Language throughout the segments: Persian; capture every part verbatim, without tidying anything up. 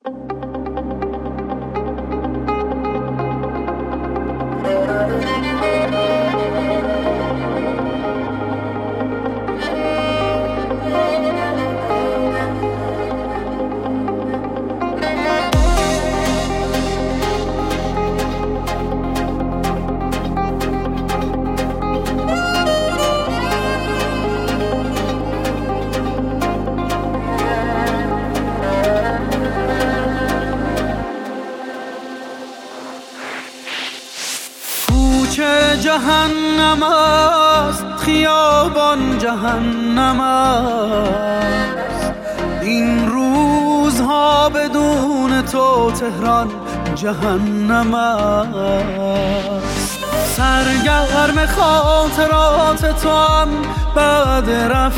جهنم است، خیابان جهنم است، این روزها بدون تو تهران جهنم است. سرگرم خاطرات تو هم بعد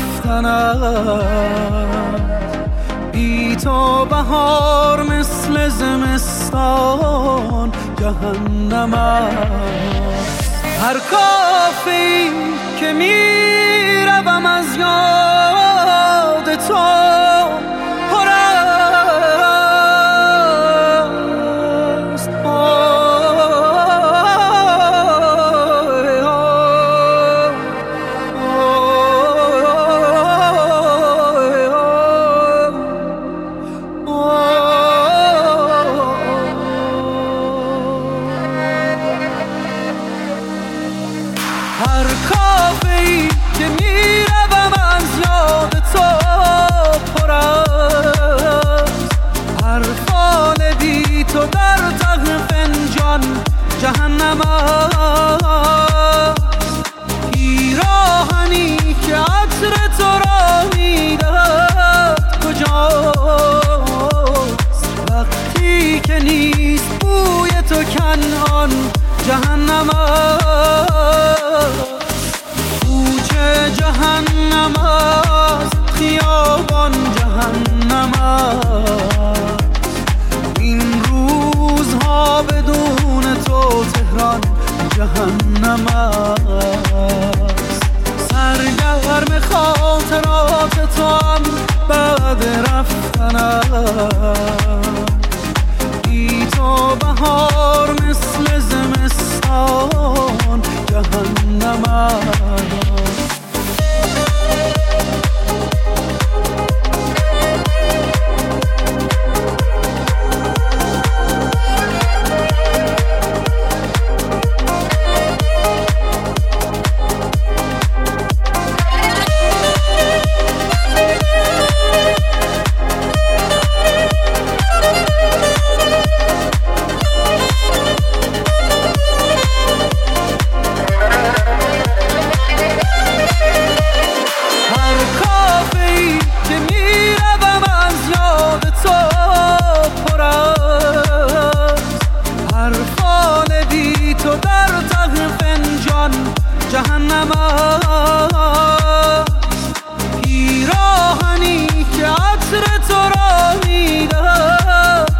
رفتنم، بی تو بهار مثل زمستان جهنم است. هر کافی که می روم از یاد تو پر است. هر کافه‌ای که میروم از یاد تو پر است. هر فال بی تو در ته فنجان جهنم است. پیراهنی که عطر تو را میدهد کجاست؟ وقتی که نیست بوی تو کنعان جهنم است. کوچه جهنم است، خیابان جهنم است، این روزها بدون تو تهران جهنم است. سرگرم خاطرات تو هم بعد رفتنم، بی تو بهار مثل زمستان جهنم است. جهنم است. پیراهنی که عطر تو را میدهد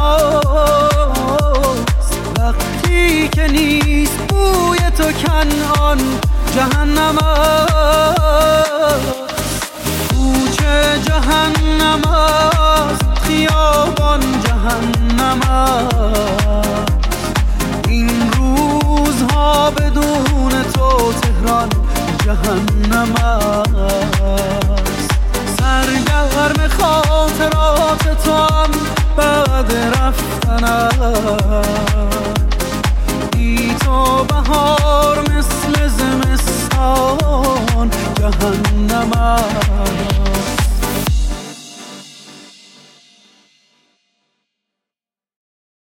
کجاست؟ وقتی که نیست بوی تو کنعان جهنم است. کوچه جهنم است، خیابان جهنم است، این روزها بدون تو تهران جهنم است. سرگرم خاطرات تو هم بعد رفتنم، بی تو بهار مثل زمستان جهنم است.